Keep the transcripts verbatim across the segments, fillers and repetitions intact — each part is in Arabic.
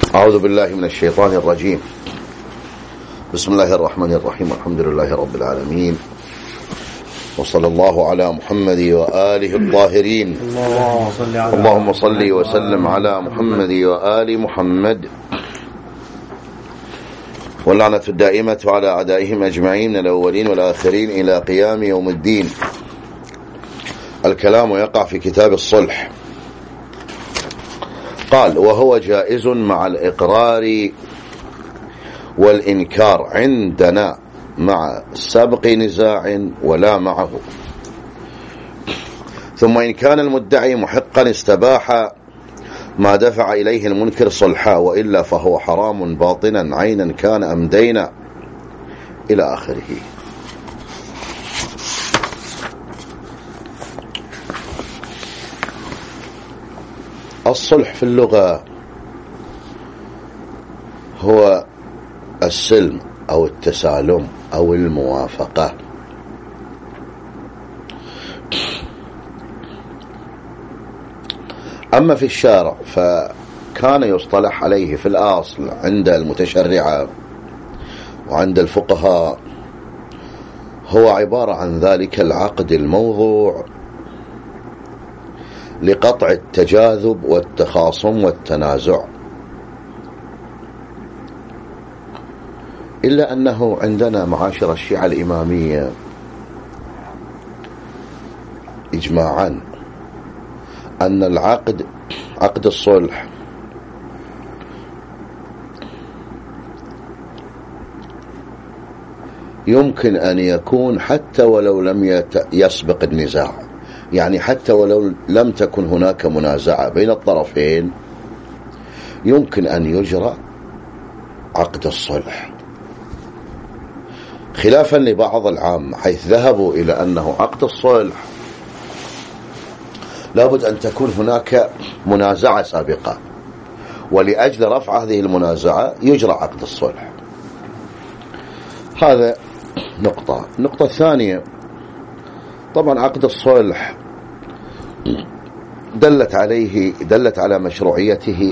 أعوذ بالله من الشيطان الرجيم. بسم الله الرحمن الرحيم. الحمد لله رب العالمين، وصلى الله على محمد وآله الطاهرين. اللهم صل وسلم على محمد وآل محمد، واللعنة الدائمة على أعدائهم أجمعين من الأولين والآخرين إلى قيام يوم الدين. الكلام يقع في كتاب الصلح. قال: وهو جائز مع الإقرار والإنكار عندنا مع سبق نزاع ولا معه. ثم إن كان المدعي محقا استباح ما دفع إليه المنكر صلحا، وإلا فهو حرام باطنا عينا كان أم دينا إلى آخره. الصلح في اللغة هو السلم أو التسالم أو الموافقة. أما في الشارع فكان يصطلح عليه في الأصل عند المتشرعة وعند الفقهاء هو عبارة عن ذلك العقد الموضوع لقطع التجاذب والتخاصم والتنازع، إلا أنه عندنا معاشر الشيعة الإمامية إجماعا أن العقد عقد الصلح يمكن أن يكون حتى ولو لم يسبق النزاع، يعني حتى ولو لم تكن هناك منازعة بين الطرفين يمكن أن يجرى عقد الصلح، خلافا لبعض العامة حيث ذهبوا إلى أنه عقد الصلح لابد أن تكون هناك منازعة سابقة، ولأجل رفع هذه المنازعة يجرى عقد الصلح. هذا نقطة. النقطة الثانية، طبعا عقد الصلح دلت عليه دلت على مشروعيته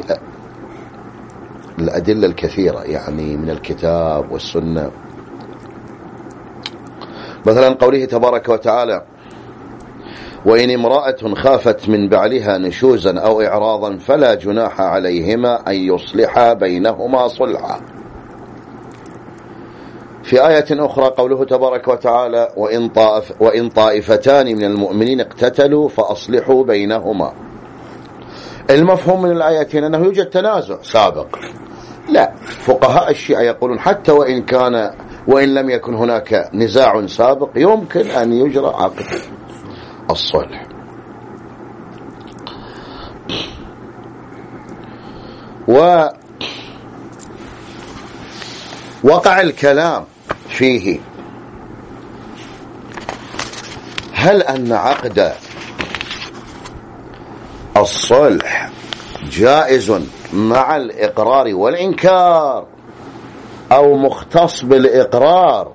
الأدلة الكثيرة، يعني من الكتاب والسنة. مثلا قوله تبارك وتعالى: وإن امرأة خافت من بعلها نشوزا أو إعراضا فلا جناح عليهما أن يصلحا بينهما صلحا. في آية أخرى قوله تبارك وتعالى: وإن, طائف وإن طائفتان من المؤمنين اقتتلوا فأصلحوا بينهما. المفهوم من الآيتين أنه يوجد تنازع سابق. لا، فقهاء الشيعة يقولون حتى وإن كان وإن لم يكن هناك نزاع سابق يمكن أن يجرى عقد الصلح. ووقع الكلام فيه هل أن عقد الصلح جائز مع الإقرار والإنكار أو مختص بالإقرار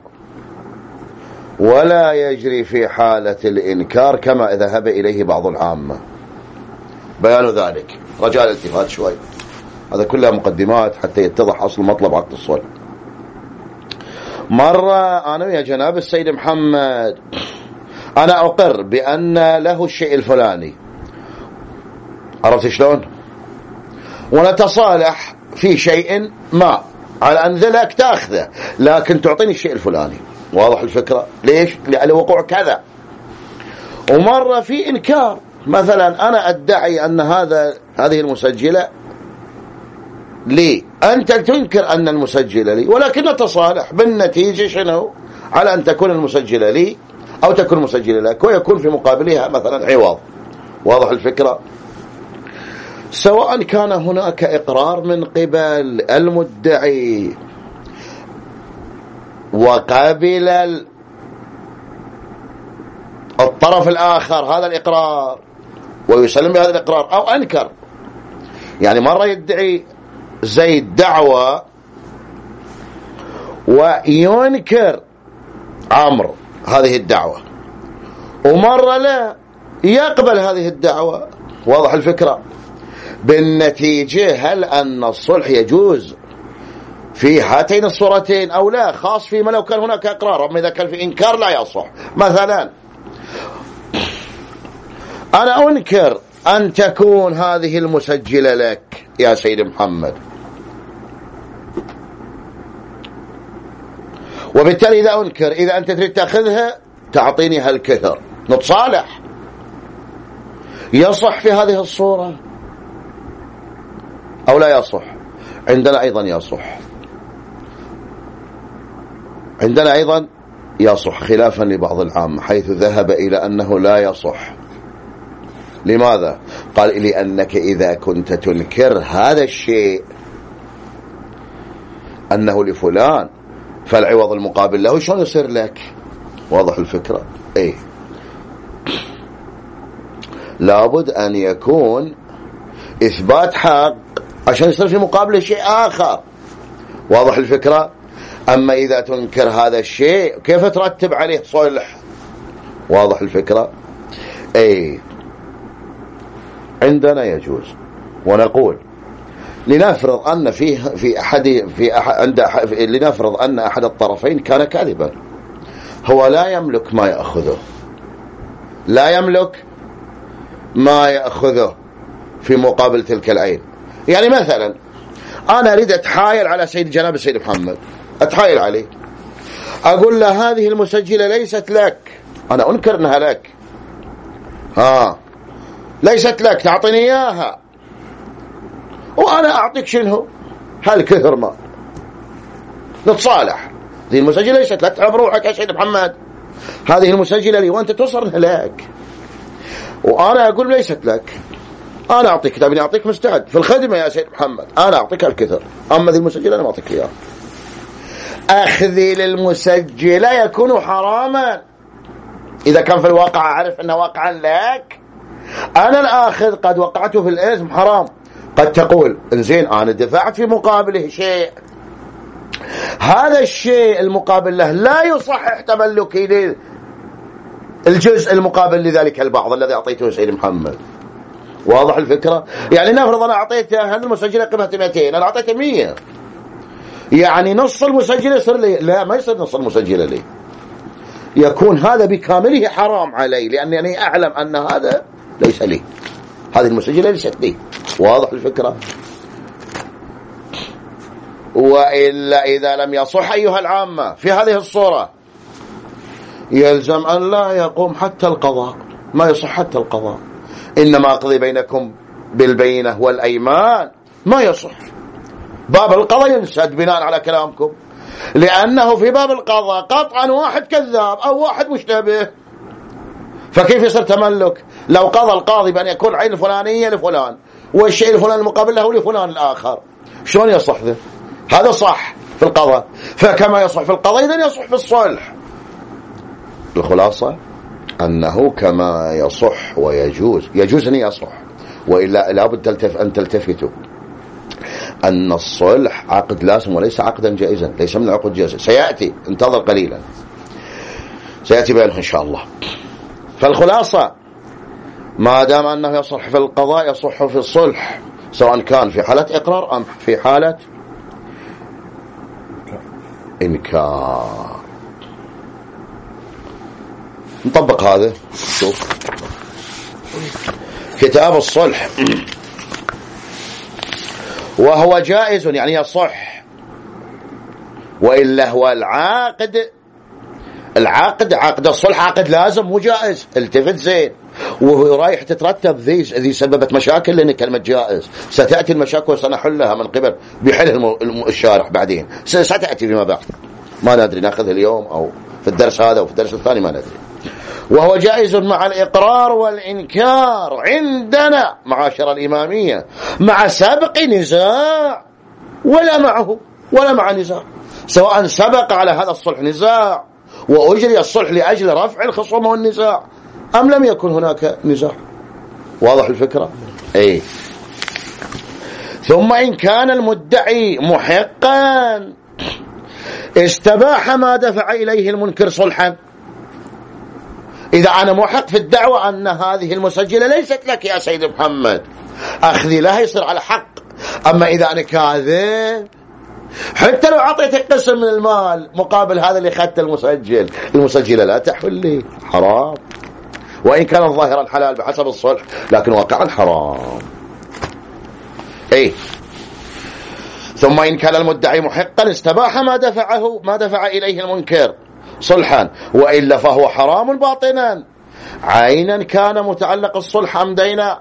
ولا يجري في حالة الإنكار كما ذهب إليه بعض العامة. بيان ذلك رجاء الالتفات شوي، هذا كلها مقدمات حتى يتضح أصل مطلب عقد الصلح. مرة أنا يا جناب السيد محمد أنا أقر بأن له الشيء الفلاني، عرفت شلون؟ ونتصالح في شيء ما على أن ذلك تأخذه، لكن تعطيني الشيء الفلاني. واضح الفكرة؟ ليش؟ لوقوع كذا. ومرة في إنكار، مثلا أنا أدعي أن هذا هذه المسجلة لي، أنت تنكر أن المسجلة لي، ولكن نتصالح بالنتيجة شنو؟ على أن تكون المسجلة لي أو تكون مسجلة لك، ويكون في مقابلها مثلا عوض. واضح الفكرة؟ سواء كان هناك إقرار من قبل المدعي وقابل الطرف الآخر هذا الإقرار ويسلم بهذا الإقرار، أو أنكر. يعني مرة يدعي زيد دعوة وينكر عمرو هذه الدعوة، ومرة لا يقبل هذه الدعوة. واضح الفكرة؟ بالنتيجة هل أن الصلح يجوز في هاتين الصورتين أو لا؟ خاص فيما لو كان هناك إقرار، أما إذا كان في إنكار لا يصح. مثلا أنا أنكر أن تكون هذه المسجلة لك يا سيد محمد، وبالتالي إذا أنكر إذا أنت تريد تأخذها تعطيني هالكثر نتصالح، يصح في هذه الصورة أو لا يصح؟ عندنا أيضا يصح، عندنا أيضا يصح خلافا لبعض العامة حيث ذهب إلى أنه لا يصح. لماذا؟ قال لأنك إذا كنت تنكر هذا الشيء أنه لفلان فالعوض المقابل له شلون يصير لك؟ واضح الفكرة؟ ايه لابد أن يكون إثبات حق عشان يصير في مقابله شيء آخر. واضح الفكرة؟ أما إذا تنكر هذا الشيء كيف ترتب عليه صلح؟ واضح الفكرة؟ ايه عندنا يجوز. ونقول لنفرض أن فيه في أحد في أحد عند أحد لنفرض أن أحد الطرفين كان كاذبا، هو لا يملك ما يأخذه، لا يملك ما يأخذه في مقابل تلك العين. يعني مثلا أنا أريد أتحايل على سيد جناب السيد محمد، أتحايل عليه أقول له هذه المسجلة ليست لك، أنا أنكر أنها لك، ها ليست لك تعطيني إياها، وأنا أعطيك شنو هالكثر ما نتصالح. هذه المسجلة ليست لك، تعب روحك يا سيد محمد، هذه المسجلة لي وأنت توصل لك، وأنا أقول ليست لك، أنا أعطيك كتابي أعطيك مستعد في الخدمة يا سيد محمد، أنا أعطيك الكثر، أما ذي المسجلة أنا ما أعطيك إياها. أخذي للمسجلة يكون حراما إذا كان في الواقع أعرف أنه واقعا لك. أنا الآخذ قد وقعته في الإثم حرام. قد تقول إنزين أنا دفعت في مقابله شيء، هذا الشيء المقابل له لا يصحح تملكي الجزء المقابل لذلك البعض الذي أعطيته سيد محمد. واضح الفكرة؟ يعني نفرض أنا أعطيته هذه المسجلة قيمتها مئتين، أنا أعطيته مية، يعني نص المسجلة يصير لي؟ لا، ما يصير نص المسجلة لي، يكون هذا بكامله حرام علي لأنني أعلم أن هذا ليس لي، هذه المسجلة ليست لي. واضح الفكرة؟ وإلا إذا لم يصح أيها العامة في هذه الصورة يلزم أن لا يقوم حتى القضاء، ما يصح حتى القضاء، إنما أقضي بينكم بالبينة والأيمان، ما يصح. باب القضاء ينسد بناء على كلامكم، لأنه في باب القضاء قطعا واحد كذاب أو واحد مشتبه، فكيف يصير تملك؟ لو قضى القاضي بأن يكون عين الفلانية لفلان والشيء الفلاني المقابل له لفلان الآخر، شلون يصح ذا؟ هذا صح في القضاء، فكما يصح في القضاء إذن يصح في الصلح. الخلاصة أنه كما يصح ويجوز، يجوز أن يصح، وإلا لابد تلتف أن تلتفتوا أن الصلح عقد لازم وليس عقدا جائزا، ليس من العقود جائزة، سيأتي انتظر قليلا سيأتي بينه إن شاء الله. فالخلاصة ما دام أنه يصح في القضاء يصح في الصلح، سواء كان في حالة إقرار أم في حالة إنكار. نطبق هذا. شوف كتاب الصلح، وهو جائز يعني يصح، وإلا هو العاقد، العقد عقد الصلح عقد لازم مو جائز. التفت زين، وهو رايح تترتب ذي ذي سببت مشاكل، لأن كلمة جائز ستأتي المشاكل وسنحلها من قبل بحله الشارح بعدين، ستأتي فيما بعد، ما ندري نأخذها اليوم أو في الدرس هذا وفي الدرس الثاني ما ندري. وهو جائز مع الإقرار والإنكار عندنا معاشر الإمامية، مع سبق نزاع ولا معه ولا مع نزاع، سواء سبق على هذا الصلح نزاع وأجري الصلح لأجل رفع الخصومة والنزاع أم لم يكن هناك نزاع. واضح الفكرة؟ أي. ثم إن كان المدعي محقا استباح ما دفع إليه المنكر صلحا. إذا أنا محق في الدعوة أن هذه المسجلة ليست لك يا سيد محمد، أخذي لها يصير على حق. أما إذا أنا كاذب حتى لو أعطيتك قسم من المال مقابل هذا اللي أخذت المسجل، المسجلة لا تحول لي، حرام، وإن كان ظاهرا حلال بحسب الصلح لكن واقعا حرام. أي ثم إن كان المدعي محقا استباح ما دفعه ما دفع إليه المنكر صلحا، وإلا فهو حرام باطنا، عينا كان متعلق الصلح أم دينا.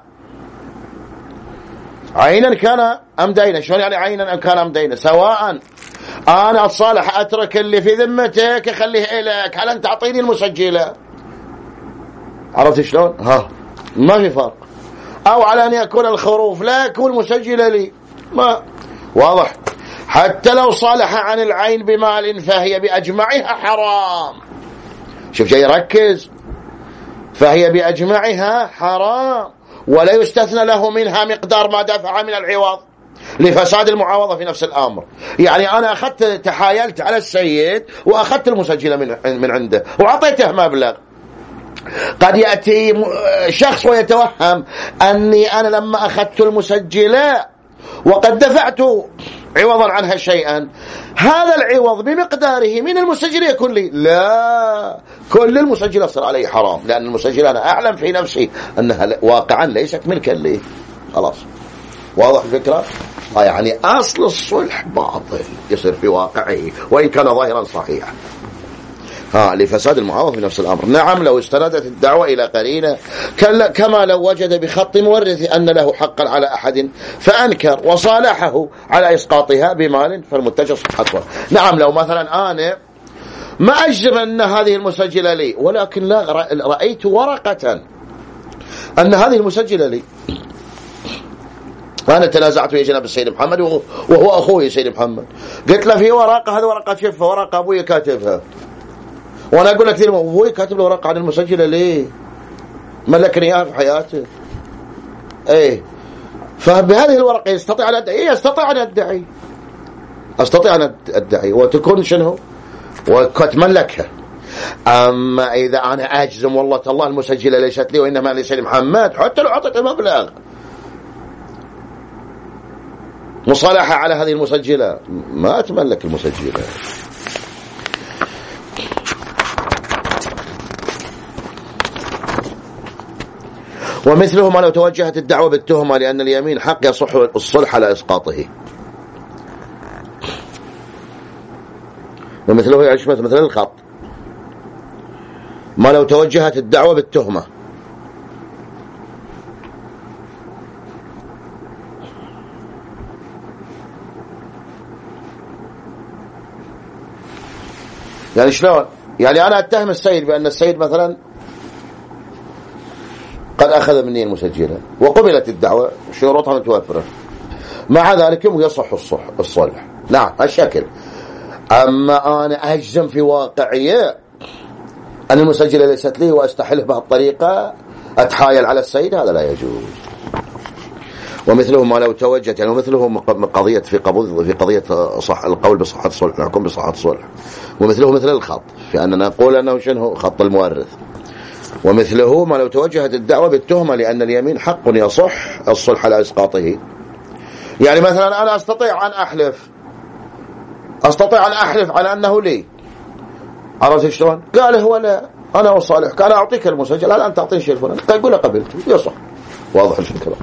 عينا كان أم دينا. شلون يعني عينا أم كان أم دينا؟ سواء أنا الصالح أترك اللي في ذمتك أخليه إليك، هل أنت تعطيني المسجلة؟ عرفت شلون؟ ها ما في فرق. أو على أن يكون الخروف لا يكون مسجلة لي، ما واضح. حتى لو صالح عن العين بمال فهي بأجمعها حرام. شوف جاي يركز، فهي بأجمعها حرام ولا يستثنى له منها مقدار ما دفع من العوض لفساد المعاوضة في نفس الأمر. يعني أنا أخذت تحايلت على السيد وأخذت المسجلة من من عنده وعطيته مبلغ، قد يأتي شخص ويتوهم أني أنا لما أخذت المسجلة وقد دفعت عوضا عنها شيئا، هذا العوض بمقداره من المسجل يكون لي. لا، كل المسجل يصير عليه حرام، لأن المسجل أنا أعلم في نفسي أنها واقعا ليست ملكا لي. خلاص واضح الفكرة؟ يعني أصل الصلح باطل يصير في واقعه وإن كان ظاهرا صحيحا، ها لفساد المعاوضة في نفس الأمر. نعم لو استندت الدعوة إلى قرينة، كما لو وجد بخط مورث أن له حقا على أحد فأنكر وصالحه على إسقاطها بمال فالمتجر صحتها. نعم لو مثلا أنا ما أجزم أن هذه المسجلة لي، ولكن لا رأيت ورقة أن هذه المسجلة لي، أنا تنازعت في جناب السيد محمد وهو أخوي السيد محمد، قلت له في ورقة، هذه ورقة شفها، ورقة أبوي كاتبها، وانا اقول لك كثير ابوي كاتب له ورقه عن المسجله ليه؟ ملكني اياها في حياته. ايه فبهذه الورقه يستطيع ان يدعي، يستطيع ان يدعي استطيع ان ادعي وتكون شنو؟ وتملكها. اما اذا انا اجزم والله تالله المسجله ليست لي وانما لسيد محمد، حتى لو اعطيت مبلغ مصالحه على هذه المسجله ما اتملك المسجله. ومثله ما لو توجهت الدعوة بالتهمة لأن اليمين حق يصح الصلح على إسقاطه. ومثله يعيش مثل الخط، ما لو توجهت الدعوة بالتهمة يعني شلون؟ يعني أنا أتهم السيد بأن السيد مثلا قد أخذ مني المسجلة وقبلت الدعوة شروطها متوفرة، مع ذلك يصح الصلح الصلح نعم الشكل. أما أنا أجزم في واقعية أن المسجلة ليست لي وأستحله بهالطريقة، أتحايل على السيد، هذا لا يجوز. ومثله ما لو توجهت، يعني ومثله قضية في قبض في قضية صح القول بصحة الصلح، نحكم بصحة الصلح. ومثله مثل الخط في أننا نقول أنه شنو خط المورث. ومثله ما لو توجهت الدعوة بالتهمة لأن اليمين حق يصح الصلح على إسقاطه. يعني مثلا أنا أستطيع أن أحلف أستطيع أن أحلف على أنه لي، عرفت شلون؟ قال هو لا، أنا وصالح كان أعطيك المسجل، هل أنت تعطيني شيء الفلاني؟ قال قول قبلت، يصح. واضح الفكرة.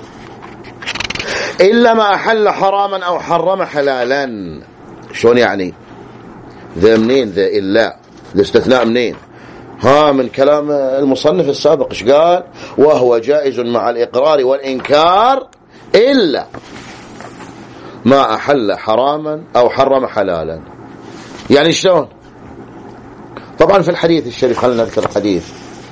إلا ما أحل حراما أو حرم حلالا. شلون يعني؟ ذا منين ذا إلا؟ ذا استثناء منين؟ ها من كلام المصنف السابق ايش قال؟ وهو جائز مع الإقرار والإنكار إلا ما أحل حراما أو حرم حلالا. يعني شلون؟ طبعا في الحديث الشريف، خلينا نذكر الحديث.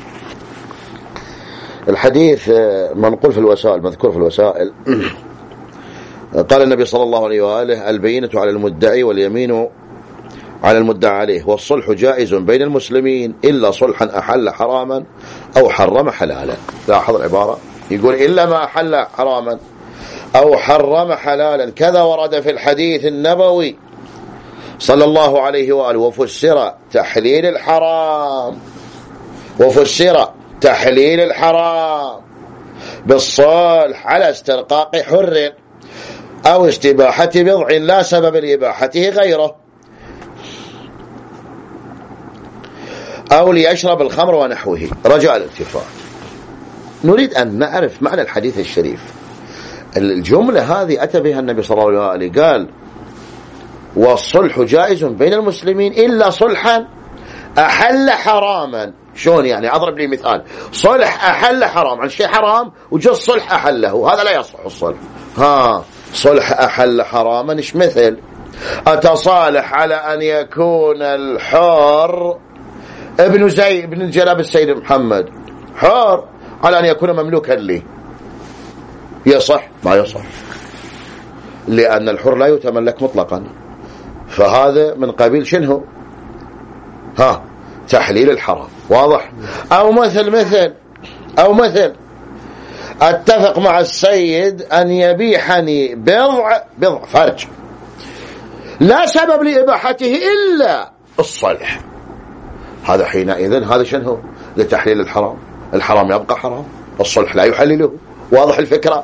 الحديث منقول في الوسائل، مذكور في الوسائل. قال النبي صلى الله عليه وآله: البينة على المدعي واليمين على المدعى عليه، والصلح جائز بين المسلمين إلا صلحا أحل حراما أو حرم حلالا. لاحظ العبارة، يقول إلا ما أحل حراما أو حرم حلالا، كذا ورد في الحديث النبوي صلى الله عليه وآله. وفسر تحليل الحرام وفسر تحليل الحرام بالصلح على استرقاق حر أو استباحة بضع لا سبب لإباحته غيره، أو ليشرب الخمر ونحوه رجاء الالتفات. نريد أن نعرف معنى الحديث الشريف. الجملة هذه أتى بها النبي صلى الله عليه وسلم، قال والصلح جائز بين المسلمين إلا صلحا أحل حراما. شلون يعني؟ أضرب لي مثال. صلح أحل حرام، عن شيء حرام وجاء الصلح أحله، هذا لا يصلح الصلح. ها صلح أحل حراما إيش مثل؟ أتصالح على أن يكون الحر ابن زي ابن جناب السيد محمد حر على أن يكون مملوكا لي، يصح؟ ما يصح، لأن الحر لا يتملك مطلقا، فهذا من قبيل شنو؟ ها تحليل الحرام. واضح؟ أو مثل مثل أو مثل اتفق مع السيد أن يبيحني بضع بضع فرج لا سبب لإباحته إلا الصلح، هذا حينئذ هذا شنو؟ لتحليل الحرام. الحرام يبقى حرام، الصلح لا يحلله. واضح الفكرة؟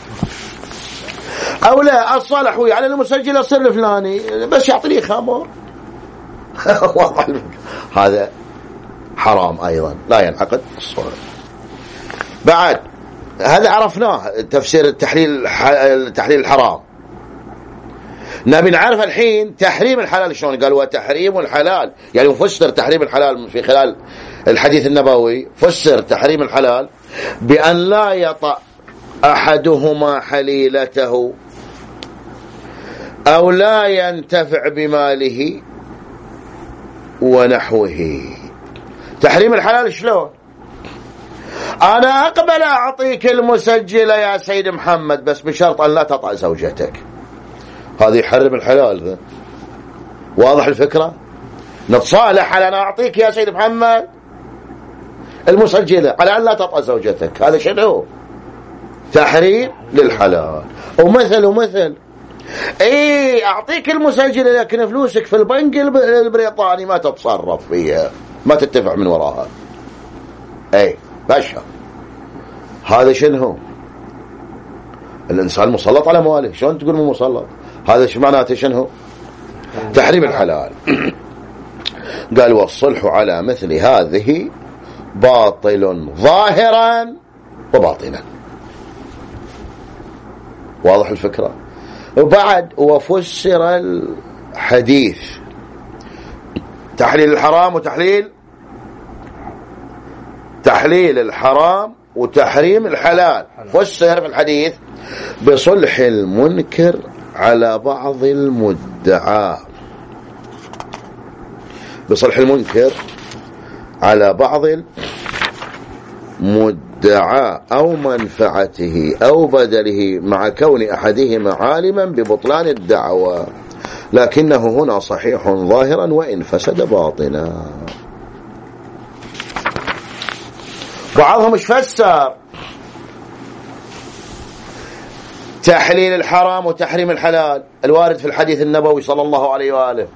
أو لا الصالح هو على المسجل السر الفلاني بس يعطيني خمر واضح الفكرة، هذا حرام أيضا لا ينعقد الصلح. بعد هذا عرفناه تفسير التحليل تحليل الحرام. نبي نعرف الحين تحريم الحلال شلون. قال وتحريم الحلال، يعني فسر تحريم الحلال في خلال الحديث النبوي، فسر تحريم الحلال بأن لا يطأ أحدهما حليلته أو لا ينتفع بماله ونحوه. تحريم الحلال شلون؟ أنا أقبل أعطيك المسجل يا سيد محمد بس بشرط أن لا تطأ زوجتك، هذه يحرم الحلال ذا. واضح الفكرة؟ نتصالح على أن أعطيك يا سيد محمد المسجلة على أن لا تطأ زوجتك، هذا شنو؟ تحريم للحلال. ومثل ومثل ايه أعطيك المسجلة لكن فلوسك في البنك البريطاني ما تتصرف فيها، ما تتفع من وراها. ايه باشا، هذا شنو؟ الإنسان مسلط على مواله. شلون تقول مو مسلط؟ هذا شو معناته؟ شنو؟ تحريم الحلال. قال والصلح على مثل هذه باطل ظاهرا وباطنا. واضح الفكرة؟ وبعد وفسر الحديث تحليل الحرام وتحليل تحليل الحرام وتحريم الحلال، فسر في الحديث بصلح المنكر على بعض المدعى، بصلح المنكر على بعض المدعى أو منفعته أو بدله مع كون أحدهما عالما ببطلان الدعوة، لكنه هنا صحيح ظاهرا وإن فسد باطنا. بعضهم مش فسر تحليل الحرام وتحريم الحلال الوارد في الحديث النبوي صلى الله عليه وآله.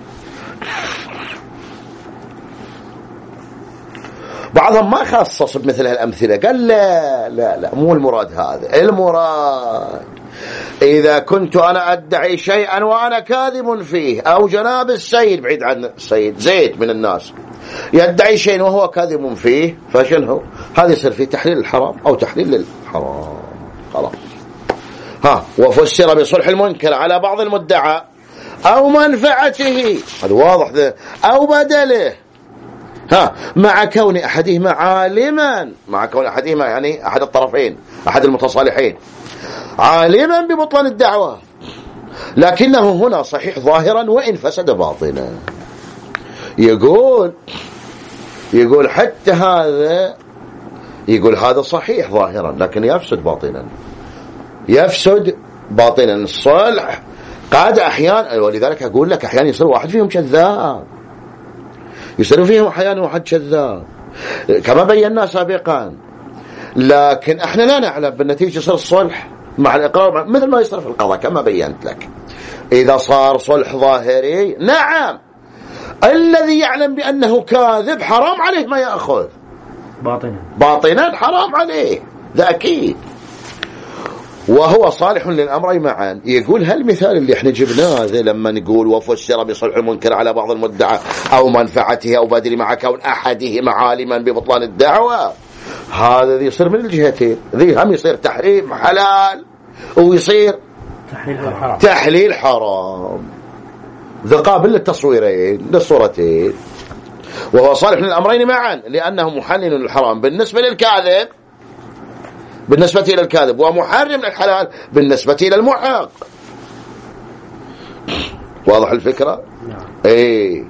بعضهم ما خصص بمثل هالأمثلة، قال لا لا لا مو المراد هذا. المراد إذا كنت أنا أدعي شيئا وأنا كاذب فيه، أو جناب السيد بعيد عن السيد زيد من الناس يدعي شيء وهو كاذب فيه، فشنه هذا يصير فيه تحليل الحرام أو تحليل للحرام. خلاص. ها وفسر بصلح المنكر على بعض المدعى أو منفعته، هذا واضح ذا، أو بدله، ها مع كون أحدهما عالما، مع كون أحدهما يعني أحد الطرفين أحد المتصالحين عالما ببطلان الدعوة، لكنه هنا صحيح ظاهرا وإن فسد باطنا. يقول يقول حتى هذا، يقول هذا صحيح ظاهرا لكن يفسد باطنا، يفسد باطنا. الصلح قاد أحيانا، ولذلك أقول لك أحيانا يصير واحد فيهم كذاب، يصير فيهم أحيانا واحد كذاب كما بينا سابقا، لكن احنا لا نعلم بالنتيجة يصير الصلح مع الإقرار مثل ما يصير في القضاء كما بينت لك. إذا صار صلح ظاهري نعم الذي يعلم بأنه كاذب حرام عليه ما يأخذ، باطنا باطنا حرام عليه. ذا أكيد. وهو صالح للأمرين معا. يقول هالمثال اللي احنا جبناه لما نقول وفسر بصلح المنكر على بعض المدعى أو منفعته أو بدل مع كون أحدهما عالما ببطلان الدعوة، هذا يصير من الجهتين، ذي هم يصير تحريم حلال ويصير تحليل حرام. تحليل حرام، ذا قابل للتصويرين للصورتين. وهو صالح للأمرين معا لأنه محلل للحرام بالنسبة للكاذب بالنسبة إلى الكاذب، ومحرم للحلال بالنسبة إلى المحق. واضح الفكرة؟ نعم. ايه.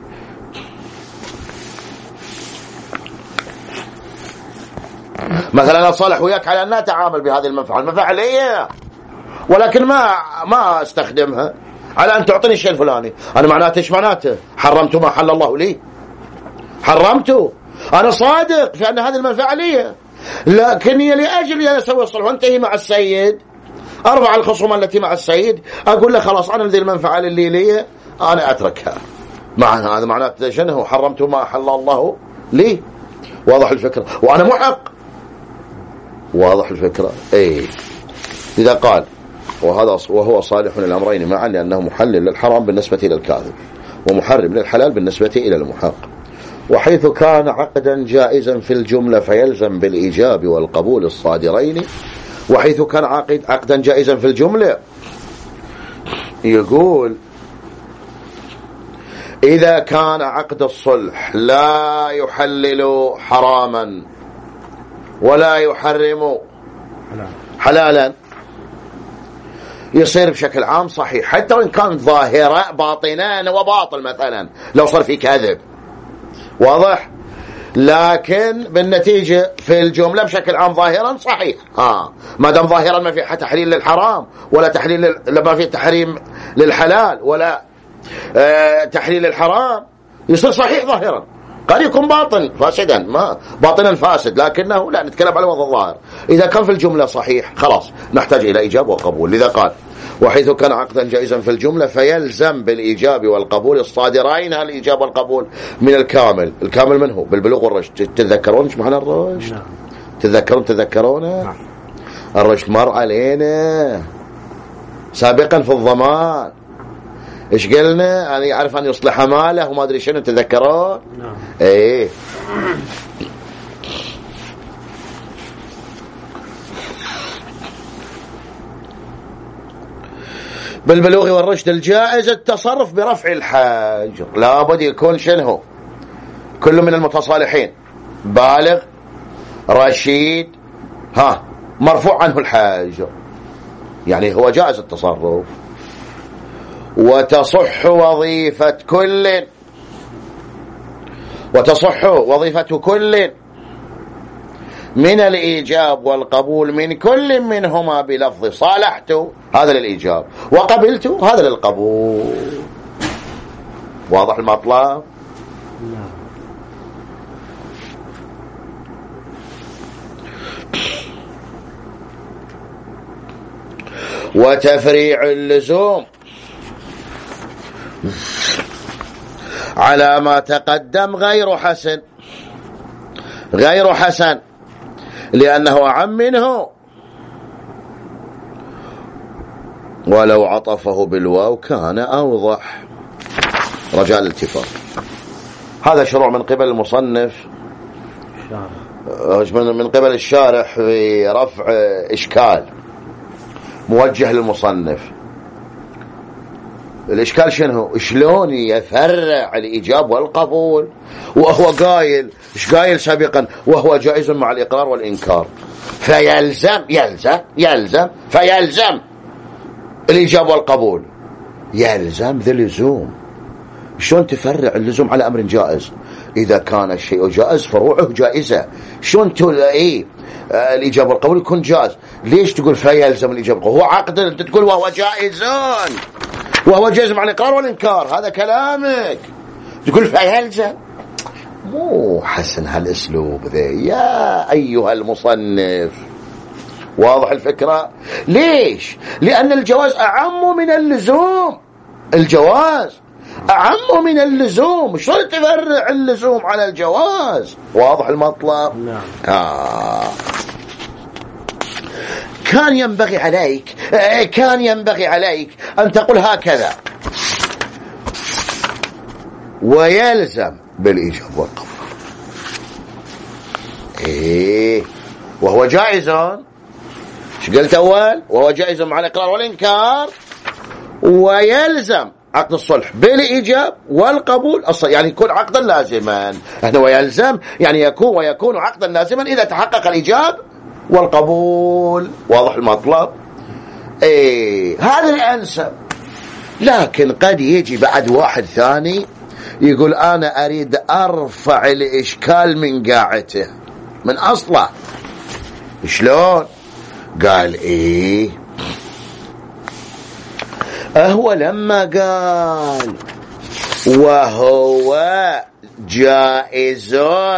مثلا أنا صالح وياك على أن نتعامل بهذه المنفعة، المنفعة لي ولكن ما ما استخدمها على أن تعطيني الشيء الفلاني. أنا معناته إيش معناته؟ حرمت ما حل الله لي، حرمته. أنا صادق في أن هذه المنفعة لي، لكني لأجل أن أسوي الصلح وانتهي مع السيد، أرفع الخصومة التي مع السيد، أقول له خلاص أنا ذي المنفعة اللي لي أنا أتركها. مع هذا معناته شنو؟ حرمت ما حل الله لي. واضح الفكرة؟ وأنا محق. واضح الفكرة؟ إيه. إذا قال وهذا وهو صالح للأمرين معا لأنه محلل للحرام بالنسبة إلى الكاذب ومحرم للحلال بالنسبة إلى المحق. وحيث كان عقدا جائزا في الجملة فيلزم بالإيجاب والقبول الصادرين. وحيث كان عقد عقدا جائزا في الجملة، يقول إذا كان عقد الصلح لا يحلل حراما ولا يحرم حلالا يصير بشكل عام صحيح، حتى وإن كان ظاهرة باطنان وباطل، مثلا لو صار في كذب واضح، لكن بالنتيجة في الجملة بشكل عام ظاهرا صحيح. ها ما دام ظاهرا ما في تحليل للحرام ولا تحليل لل... ما في تحريم للحلال ولا آه تحليل للحرام، يصير صحيح ظاهرا. قد يكون باطن فاسدا، ما باطنا فاسد، لكنه لا نتكلم على وضع الظاهر. إذا كان في الجملة صحيح خلاص نحتاج إلى إيجاب وقبول. لذا قال وحيث كان عقدا جائزا في الجملة فيلزم بالإيجاب والقبول الصادرين. الإيجاب والقبول من الكامل. الكامل من هو؟ بالبلوغ والرشد. تتذكرون ايش معنى الرشد؟ نعم. تتذكرون تذكرونه؟ نعم. الرشد مر علينا سابقا في الضمان. ايش قلنا؟ أنا يعرف أن يصلح ماله وما أدري شنو. تذكرون؟ نعم. ايه. بالبلوغ والرشد الجائز التصرف برفع الحاجر. لابد يكون شنو؟ كل من المتصالحين بالغ رشيد ها مرفوع عنه الحاجر، يعني هو جائز التصرف. وتصح وظيفة كل وتصح وظيفة كل من الإيجاب والقبول من كل منهما بلفظ صالحت هذا للإيجاب وقبلت هذا للقبول. واضح المطلب؟ وتفريع اللزوم على ما تقدم غير حسن غير حسن لأنه أعم منه، ولو عطفه بالواو كان أوضح. رجاء الالتفات. هذا شروع من قبل المصنف من قبل الشارح في رفع إشكال موجه للمصنف. الإشكال شنو؟ شلون يفرع الإيجاب والقبول وهو قايل إيش قايل سابقا؟ وهو جائز مع الإقرار والإنكار، فيلزم يلزم يلزم فيلزم الإيجاب والقبول. يلزم ذي لزوم. شلون تفرع اللزوم على أمر جائز؟ إذا كان الشيء جائز فروعه جائزة. شلون تلاقيه آه الإيجاب والقبول يكون جائز؟ ليش تقول فيلزم الإيجاب والقبول؟ هو عقد أنت تقول وهو جائزون وهو جائز مع الإقرار والإنكار، هذا كلامك. تقول فيلزم، مو حسن هالأسلوب ذا يا أيها المصنف. واضح الفكرة؟ ليش؟ لأن الجواز أعم من اللزوم. الجواز أعم من اللزوم. شلون تفرع اللزوم على الجواز؟ واضح المطلب؟ نعم. آه. كان ينبغي عليك كان ينبغي عليك أن تقول هكذا، ويلزم بالإيجاب والقبول. إيه وهو جائز. ايش قلت أول؟ وهو جائز مع الإقرار والإنكار، ويلزم عقد الصلح بالإيجاب والقبول، يعني يكون عقدا لازما. احنا ويلزم يعني يكون ويكون عقدا لازما إذا تحقق الإيجاب والقبول. واضح المطلب؟ ايه هذا الأنسب. لكن قد يجي بعد واحد ثاني يقول أنا أريد أرفع الإشكال من قاعته من أصله. شلون؟ قال إيه أهو لما قال وهو جائز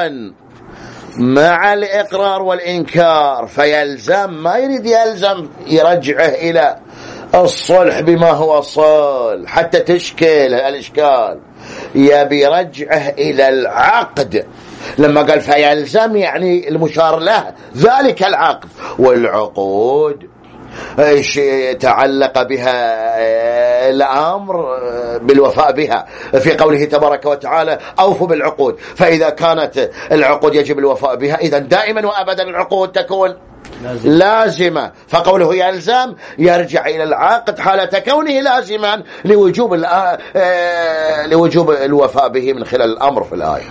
مع الإقرار والإنكار فيلزم، ما يريد يلزم يرجعه إلى الصلح بما هو صلح حتى تشكل الإشكال، يبي يرجعه إلى العقد. لما قال فيلزم يعني المشار له ذلك العقد، والعقود ايش تعلق بها الأمر بالوفاء بها في قوله تبارك وتعالى أوفوا بالعقود. فإذا كانت العقود يجب الوفاء بها إذا دائما وأبدا العقود تكون لازم. لازمة. فقوله يلزم يرجع إلى العقد حالة كونه لازما لوجوب لوجوب الوفاء به من خلال الأمر في الآية.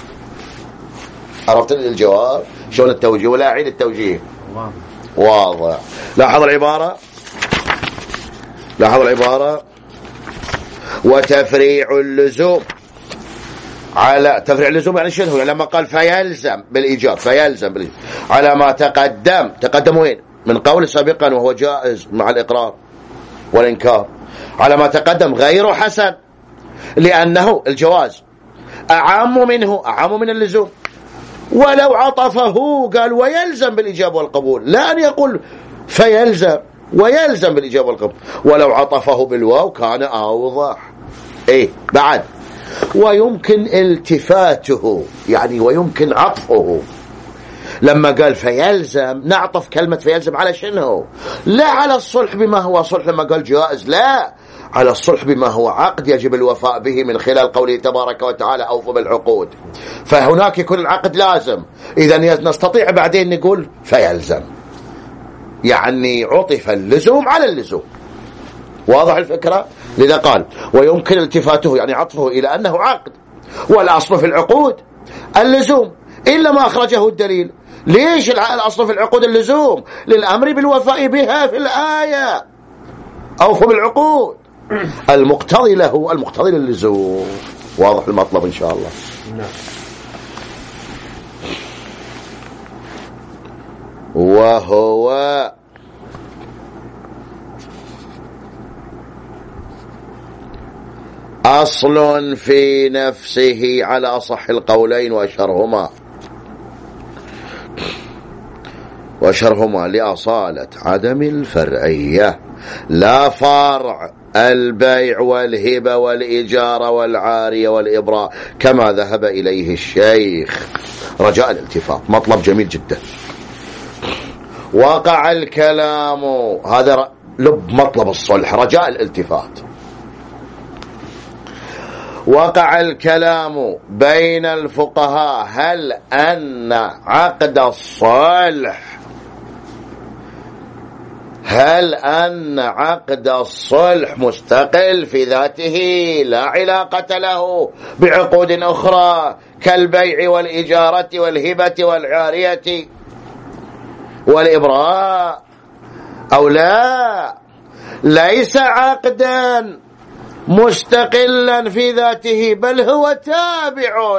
عرفت الجواب؟ شلون التوجيه؟ ولا أعيد التوجيه؟ واضح. لاحظ العبارة، لاحظ العبارة وتفريع اللزوم على تفريع اللزوم يعني شنو؟ يعني لما قال فيلزم بالإيجاب فيلزم بالإيجاب على ما تقدم. تقدم وين؟ من قول سابقا وهو جائز مع الإقرار والإنكار. على ما تقدم غير حسن لأنه الجواز أعم منه أعم من اللزوم. ولو عطفه قال ويلزم بالإجابة والقبول، لا أن يقول فيلزم ويلزم بالإجابة والقبول. ولو عطفه بالواو كان أوضح. إيه بعد ويمكن التفاته يعني ويمكن عطفه. لما قال فيلزم نعطف كلمة فيلزم على شنو؟ لا على الصلح بما هو صلح لما قال جائز، لا على الصلح بما هو عقد يجب الوفاء به من خلال قوله تبارك وتعالى أوفوا بالعقود. فهناك يكون العقد لازم، إذا نستطيع بعدين نقول فيلزم يعني عطف اللزوم على اللزوم. واضح الفكرة؟ لذا قال ويمكن التفاته يعني عطفه إلى أنه عقد، والأصل في العقود اللزوم إلا ما أخرجه الدليل. ليش الأصل في العقود اللزوم؟ للأمر بالوفاء بها في الآية أوفوا بالعقود، المقتضي له المقتضي للزوم. واضح المطلب إن شاء الله. نعم. وهو أصل في نفسه على أصح القولين وأشهرهما وأشهرهما لأصالة عدم الفرعية، لا فرع البيع والهبة والإجارة والعارية والإبراء كما ذهب إليه الشيخ. رجاء الالتفات مطلب جميل جدا. وقع الكلام هذا لب مطلب الصلح رجاء الالتفات. وقع الكلام بين الفقهاء هل أن عقد الصلح هل أن عقد الصلح مستقل في ذاته لا علاقة له بعقود أخرى كالبيع والإجارة والهبة والعارية والإبراء أو لا؟ ليس عقدا مستقلا في ذاته بل هو تابع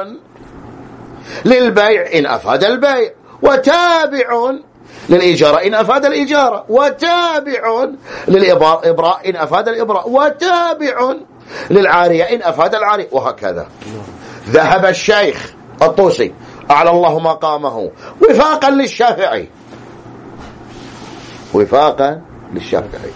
للبيع إن أفاد البيع، وتابع للإجارة إن أفاد الإجارة، وتابع للإبراء إن أفاد الإبراء، وتابع للعارية إن أفاد العارية، وهكذا. ذهب الشيخ الطوسي أعلى الله مقامه وفاقا للشافعي وفاقا للشافعي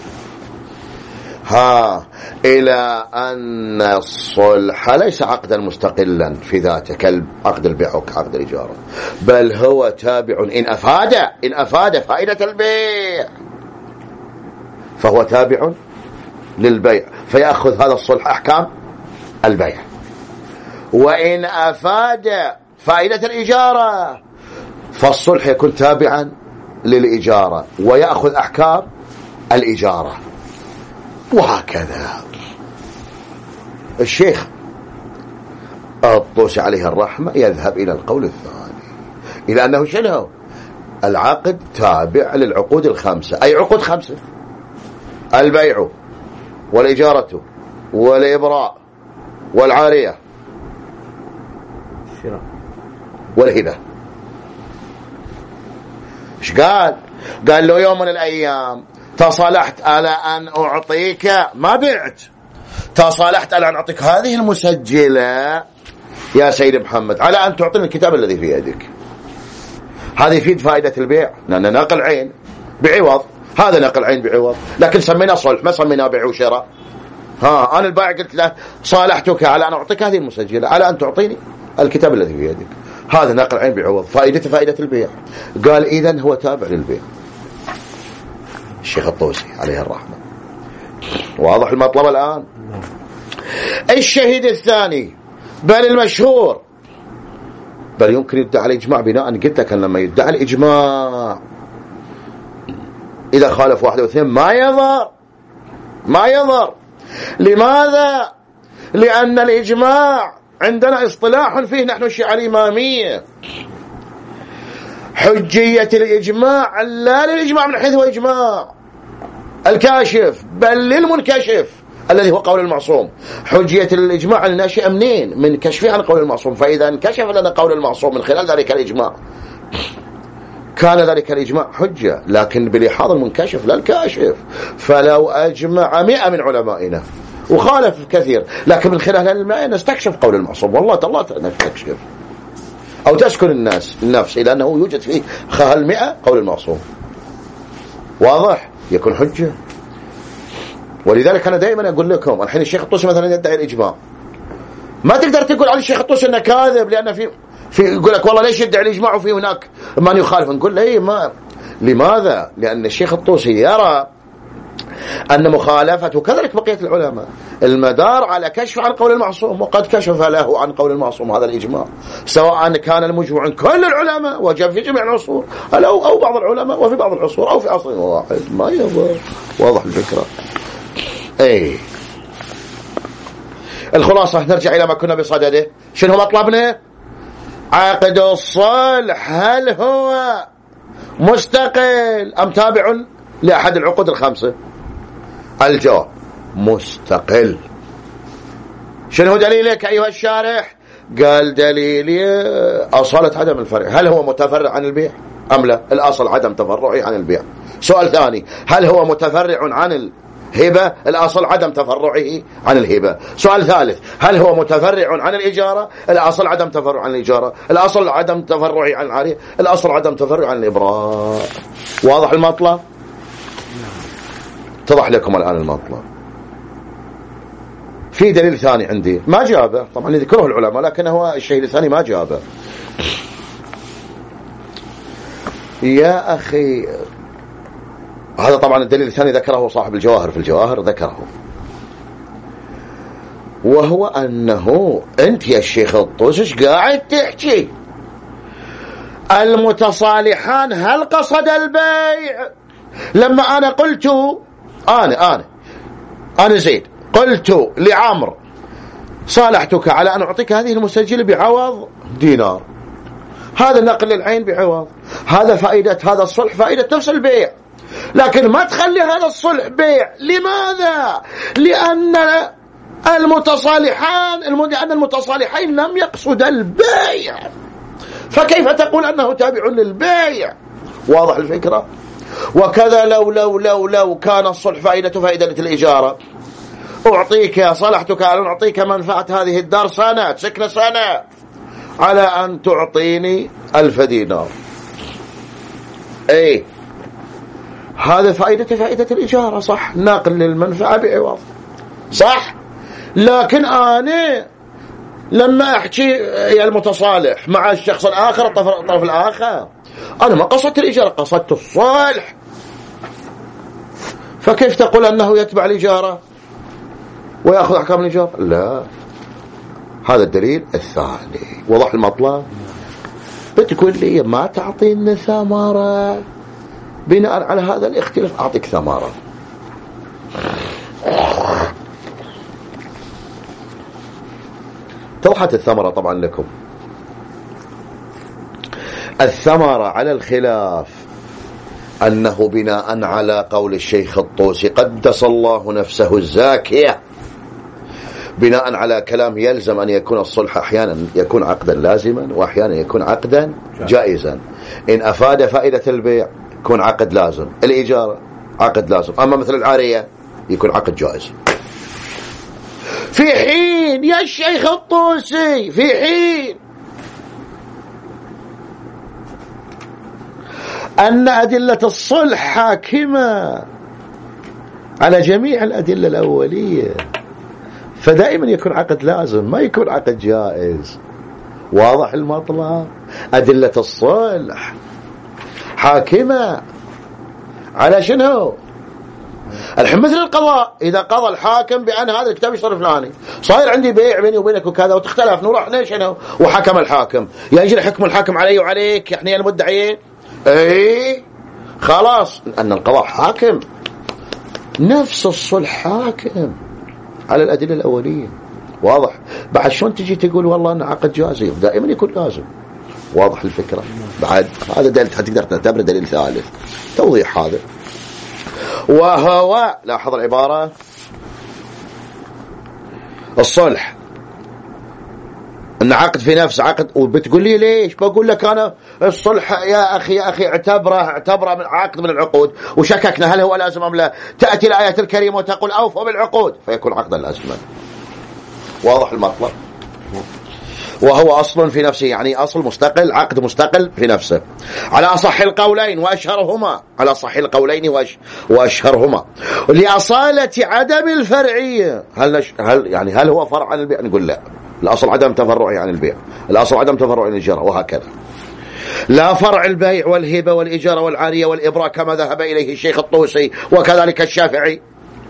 ها إلى أن الصلح ليس عقدا مستقلا في ذاته كعقد البيع وكعقد الإجارة، بل هو تابع إن أفاد إن أفاد فائدة البيع فهو تابع للبيع، فيأخذ هذا الصلح أحكام البيع. وإن أفاد فائدة الإجارة فالصلح يكون تابعا للإجارة ويأخذ أحكام الإجارة. وهكذا. الشيخ الطوسي عليه الرحمة يذهب إلى القول الثاني، إلى أنه شنو؟ العقد تابع للعقود الخمسة. أي عقود خمسة؟ البيع والإجارة والإبراء والعارية والهبة. ايش قال؟ قال له يوم من الأيام تصالحت على أن أعطيك، ما بعت، تصالحت على أن أعطيك هذه المسجلة يا سيد محمد على أن تعطيني الكتاب الذي في يدك. هذا يفيد فائدة البيع، لأن نقل عين بعوض، هذا نقل عين بعوض، لكن سميناه صلح ما سميناه بيع وشراء. ها أنا البائع قلت له صالحتك على أن أعطيك هذه المسجلة على أن تعطيني الكتاب الذي في يدك، هذا نقل عين بعوض، فائدته فائدة البيع. قال إذن هو تابع للبيع. الشيخ الطوسي عليه الرحمة. واضح المطلب الآن؟ الشهيد الثاني بل المشهور، بل يمكن يدعى الإجماع بناء، قلت لك لما يدعى الإجماع إذا خالف واحد واثنين ما يضر، ما يضر. لماذا؟ لأن الإجماع عندنا اصطلاح فيه نحن الشيعة الإمامية، حجية الإجماع لا للإجماع من حيث هو إجماع الكاشف، بل للمنكشف الذي هو قول المعصوم. حجية الإجماع الناشئة منين؟ من كشفه عن قول المعصوم، فإذا انكشف لنا قول المعصوم من خلال ذلك الإجماع كان ذلك الإجماع حجة، لكن بلحاظ المنكشف لا الكاشف. فلو أجمع مئة من علمائنا وخالف كثير، لكن من خلال الماء نستكشف قول المعصوم، والله تالله نستكشف، أو تسكن الناس النفس إلى أنه يوجد فيه خلال مئة قول المعصوم، واضح؟ يكون حجة. ولذلك أنا دائما أقول لكم الحين الشيخ الطوسي مثلا يدعي الإجماع، ما تقدر تقول على الشيخ الطوسي أنه كاذب، لأن في في يقول لك والله ليش يدعي الإجماع وفي هناك من يخالف، نقول له إيه ما. لماذا؟ لأن الشيخ الطوسي يرى أن مخالفته كذلك بقية العلماء المدار على كشف عن قول المعصوم، وقد كشف له عن قول المعصوم هذا الإجماع، سواء كان المجموع عن كل العلماء وجاء في جميع العصور أو أو بعض العلماء وفي بعض العصور أو في عصر واحد، ما يضر. واضح الفكرة؟ أي الخلاصة نرجع إلى ما كنا بصدده. شنو مطلبنا؟ عقد الصلح هل هو مستقل أم تابع لأحد العقود الخمسة؟ الجواب مستقل. شنو دليلك أيها الشارح؟ قال دليلي أصالة عدم الفرع. هل هو متفرع عن البيع أم لا؟ الأصل عدم تفرعه عن البيع. سؤال ثاني، هل هو متفرع عن الهبة؟ الأصل عدم تفرعه عن الهبة. سؤال ثالث، هل هو متفرع عن الإجارة؟ الأصل عدم تفرع عن الإجارة. الأصل عدم تفرعه عن العارية. الأصل عدم تفرع عن الإبراء. واضح المطلب؟ اتضح لكم الآن المطلب. في دليل ثاني عندي ما جابه، طبعا يذكره العلماء لكن هو الشيء الثاني ما جابه. يا أخي هذا طبعا الدليل الثاني ذكره صاحب الجواهر، في الجواهر ذكره، وهو أنه أنت يا الشيخ الطوسي قاعد تحكي المتصالحان هل قصد البيع؟ لما أنا قلت أنا أنا أنا زيد قلت لعمر صالحتك على أن أعطيك هذه المسجلة بعوض دينار، هذا نقل العين بعوض، هذا فائدة هذا الصلح فائدة نفس البيع، لكن ما تخلي هذا الصلح بيع. لماذا؟ لأن المتصالحان لأن المتصالحين لم يقصد البيع، فكيف تقول أنه تابع للبيع؟ واضح الفكرة؟ وكذا لو لو لو لو كان الصلح فائدة فائدة الإجارة، أعطيك صلحتك على أن أعطيك منفعة هذه الدار سنة سكن سنة على أن تعطيني ألف دينار، أي هذا فائدة فائدة الإجارة، صح، ناقل للمنفعة بعوض، صح. لكن أنا لما أحكي يا المتصالح مع الشخص الآخر الطرف الآخر، أنا ما قصدت الإجارة، قصدت الصلح، فكيف تقول أنه يتبع الإجارة ويأخذ أحكام الإجارة؟ لا، هذا الدليل الثاني. وضح المطلب. بتقول لي ما تعطينا ثمرة بناء على هذا الاختلاف، أعطيك ثمرة. توضحت الثمرة طبعا لكم. الثمرة على الخلاف أنه بناء على قول الشيخ الطوسي قدس الله نفسه الزاكية، بناء على كلام يلزم أن يكون الصلح أحيانا يكون عقدا لازما وأحيانا يكون عقدا جائزا. إن أفاد فائدة البيع يكون عقد لازم، الإجارة عقد لازم، أما مثل العارية يكون عقد جائز. في حين يا الشيخ الطوسي في حين أن أدلة الصلح حاكمة على جميع الأدلة الأولية، فدائما يكون عقد لازم، ما يكون عقد جائز. واضح المطلب. أدلة الصلح حاكمة على شنو؟ الحين مثل القضاء، إذا قضى الحاكم بأن هذا الكتاب يشتري فلاني، صاير عندي بيع بيني وبينك وكذا وتختلف، نروح ليش شنو وحكم الحاكم، يجري حكم الحاكم علي وعليك احنا المدعيين. اي خلاص أن القضاء حاكم، نفس الصلح حاكم على الأدلة الأولية. واضح؟ بعد شلون تجي تقول والله أن عقد جائز؟ دائما يكون لازم. واضح الفكرة؟ بعد هذا دليل تقدر تعتبره دليل ثالث. توضيح هذا. وهو لاحظ العبارة الصلح ان عقد في نفس عقد. وبتقول لي ليش؟ بقول لك انا الصلح يا اخي يا اخي اعتبره اعتبره من عقد من العقود وشككنا هل هو لازم ام لا. تاتي الايه الكريمه وتقول اوفوا بالعقود فيكون عقدا لازما. واضح المطلب. وهو أصل في نفسه، يعني أصل مستقل، عقد مستقل في نفسه على أصح القولين وأشهرهما، على أصح القولين وأش... وأشهرهما لأصالة عدم الفرعية. هل نش... هل يعني هل هو فرع عن البيع؟ نقول لا، الأصل عدم تفرعه عن البيع، الأصل عدم تفرعه عن الإجارة، وهكذا. لا فرع البيع والهبة والإجارة والعارية والإبراء كما ذهب إليه الشيخ الطوسي وكذلك الشافعي.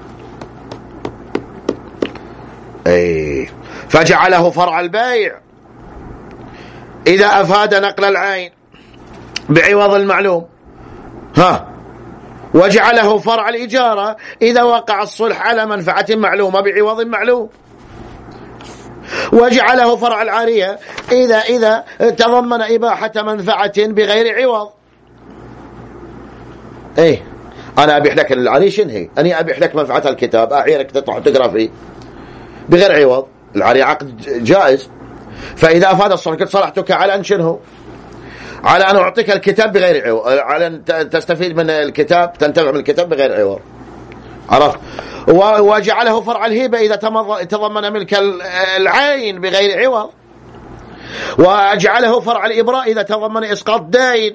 أي فجعله فرع البيع إذا أفاد نقل العين بعوض المعلوم، ها، وجعله فرع الإجارة إذا وقع الصلح على منفعة معلومة بعوض معلوم، وجعله فرع العارية إذا إذا تضمن إباحة منفعة بغير عوض. إيه أنا أبيح لك العارية شنهي، أنا أبيح لك منفعة الكتاب، أعيرك تطلع تقرأ فيه بغير عوض. العارية عقد جائز، فإذا أفاد الصلح قلت صلحتك على أن شنه، على أن أعطيك الكتاب بغير عوض، على أن تستفيد من الكتاب، تنتفع من الكتاب بغير عوض. عرفت؟ وجعله فرع الهبة إذا تضمن ملك العين بغير عوض، وجعله فرع الإبراء إذا تضمن إسقاط دين.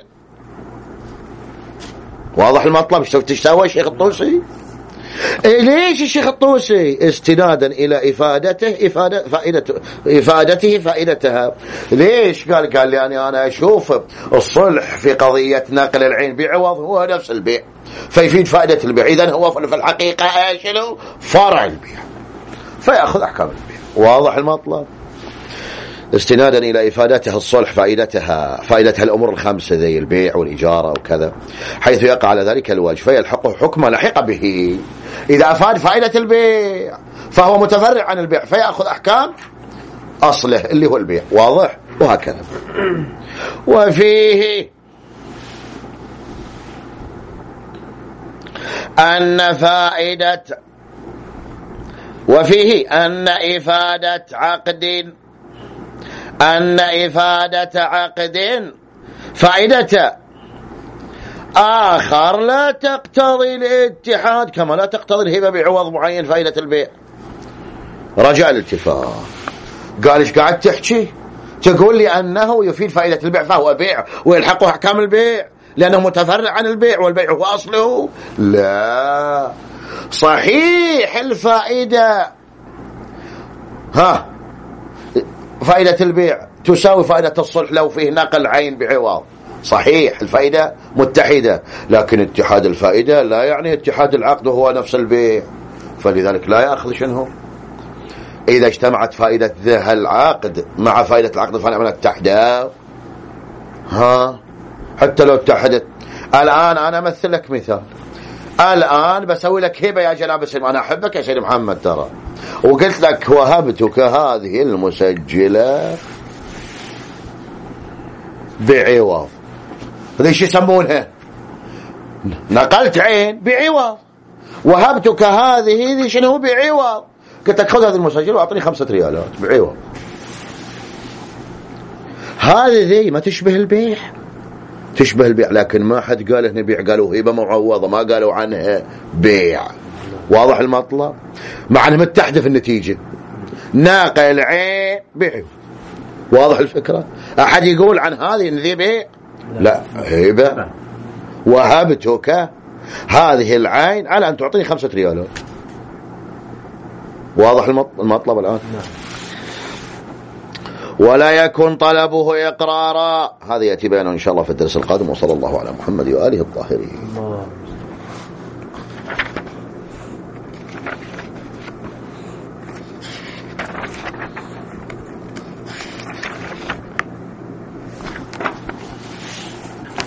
واضح المطلب؟ شفت ايش سوى الشيخ الطوسي؟ إيه ليش الشيخ الطوسي؟ استنادا إلى إفادته إفادة فائدته إفادته فائدتها. ليش؟ قال قال لي أنا أنا أشوف الصلح في قضية نقل العين بعوض هو نفس البيع، فيفيد فائدة البيع، إذن هو في الحقيقة شنو؟ فرع البيع، فيأخذ أحكام البيع. واضح المطلب؟ استنادا إلى إفادته الصلح فائدتها فائدتها الأمور الخمسة ذي البيع والإجارة وكذا، حيث يقع على ذلك الوجه فيلحقه حكم لحق به. إذا أفاد فائدة البيع فهو متفرع عن البيع فيأخذ أحكام أصله اللي هو البيع. واضح؟ وهكذا. وفيه أن فائدة وفيه أن إفادة عقد أن إفادة عقد فائدة آخر لا تقتضي الاتحاد كما لا تقتضي الهبة بعوض معين فائدة البيع. رجع الاتفاق. قال إيش قاعد تحكي؟ تقول لي أنه يفيد فائدة البيع فهو بيع ويلحقه أحكام البيع لأنه متفرع عن البيع والبيع هو أصله؟ لا، صحيح الفائدة ها فائدة البيع تساوي فائدة الصلح لو فيه نقل عين بعوض، صحيح الفائدة متحدة، لكن اتحاد الفائدة لا يعني اتحاد العقد وهو نفس البيع، فلذلك لا يأخذ شنو إذا اجتمعت فائدة ذا العقد مع فائدة العقد فنعمل اتحدا. ها حتى لو اتحدت. الآن أنا أمثل لك مثال، الآن بسوي لك هبة يا جناب السلم، أنا أحبك يا سيد محمد ترى، وقلت لك وهبتك هذه المسجلة بعوض، ليش يسمونها نقلت عين بعوض، وهبتك هذه ذي شنو بعوض، قلت لك خذ هذه المسجلة وأعطني خمسة ريالات بعوض. هذه ذي ما تشبه البيع، تشبه البيع، لكن ما حد قال هنا بيع، قالوا هبة معوضة، ما قالوا عنها بيع. واضح المطلب؟ مع انها متحدة في النتيجة، ناقل عين بيع. واضح الفكرة؟ احد يقول عن هذه ان ذي بيع؟ لا، هبة. وهبتك هذه العين على ان تعطيني خمسة ريالات. واضح المطلب الان؟ ولا يكون طلبه إقرارا، هذا يأتي بيانه إن شاء الله في الدرس القادم. وصلى الله على محمد وآله الطاهرين.